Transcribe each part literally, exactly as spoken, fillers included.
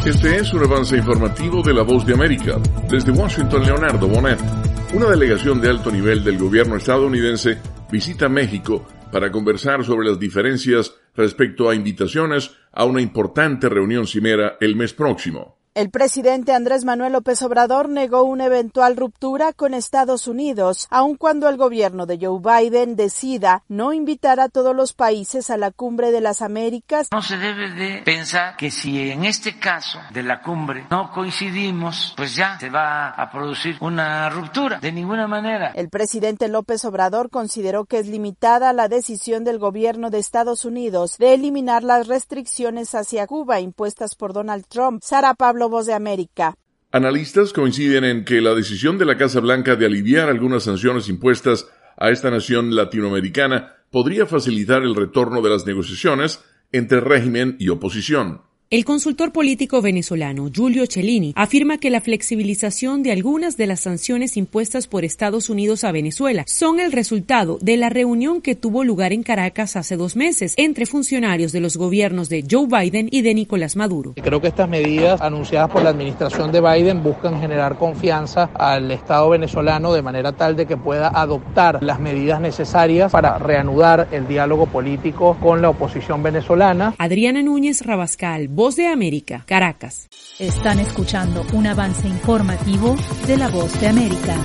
Este es un avance informativo de La Voz de América. Desde Washington, Leonardo Bonet. Una delegación de alto nivel del gobierno estadounidense visita México para conversar sobre las diferencias respecto a invitaciones a una importante reunión cimera el mes próximo. El presidente Andrés Manuel López Obrador negó una eventual ruptura con Estados Unidos, aun cuando el gobierno de Joe Biden decida no invitar a todos los países a la Cumbre de las Américas. No se debe de pensar que si en este caso de la cumbre no coincidimos, pues ya se va a producir una ruptura. De ninguna manera. El presidente López Obrador consideró que es limitada la decisión del gobierno de Estados Unidos de eliminar las restricciones hacia Cuba impuestas por Donald Trump. Sara Pablo, Voz de América. Analistas coinciden en que la decisión de la Casa Blanca de aliviar algunas sanciones impuestas a esta nación latinoamericana podría facilitar el retorno de las negociaciones entre régimen y oposición. El consultor político venezolano Giulio Cellini afirma que la flexibilización de algunas de las sanciones impuestas por Estados Unidos a Venezuela son el resultado de la reunión que tuvo lugar en Caracas hace dos meses entre funcionarios de los gobiernos de Joe Biden y de Nicolás Maduro. Creo que estas medidas anunciadas por la administración de Biden buscan generar confianza al Estado venezolano de manera tal de que pueda adoptar las medidas necesarias para reanudar el diálogo político con la oposición venezolana. Adriana Núñez Rabascal, Voz de América, Caracas. Están escuchando un avance informativo de La Voz de América.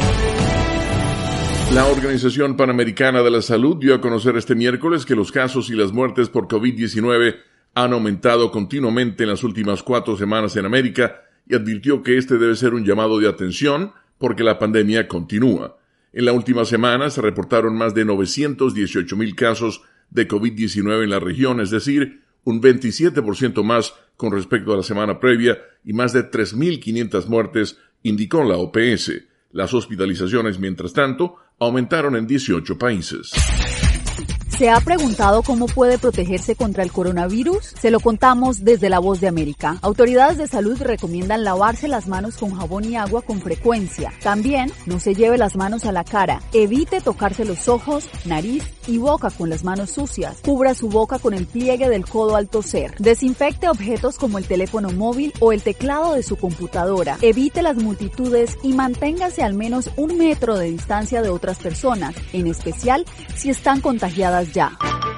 La Organización Panamericana de la Salud dio a conocer este miércoles que los casos y las muertes por covid diecinueve han aumentado continuamente en las últimas cuatro semanas en América y advirtió que este debe ser un llamado de atención porque la pandemia continúa. En la última semana se reportaron más de novecientos dieciocho mil casos de covid diecinueve en la región, es decir, un veintisiete por ciento más con respecto a la semana previa y más de tres mil quinientas muertes, indicó la O P S. Las hospitalizaciones, mientras tanto, aumentaron en dieciocho países. ¿Se ha preguntado cómo puede protegerse contra el coronavirus? Se lo contamos desde La Voz de América. Autoridades de salud recomiendan lavarse las manos con jabón y agua con frecuencia. También no se lleve las manos a la cara. Evite tocarse los ojos, nariz y boca con las manos sucias. Cubra su boca con el pliegue del codo al toser. Desinfecte objetos como el teléfono móvil o el teclado de su computadora. Evite las multitudes y manténgase al menos un metro de distancia de otras personas, en especial si están contagiadas ya.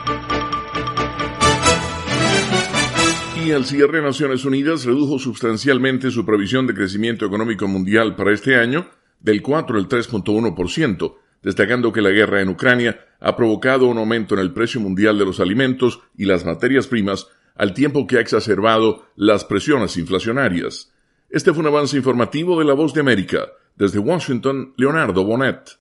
Y al cierre, Naciones Unidas redujo sustancialmente su previsión de crecimiento económico mundial para este año del cuatro al tres punto uno por ciento, destacando que la guerra en Ucrania ha provocado un aumento en el precio mundial de los alimentos y las materias primas, al tiempo que ha exacerbado las presiones inflacionarias. Este fue un avance informativo de La Voz de América. Desde Washington, Leonardo Bonet.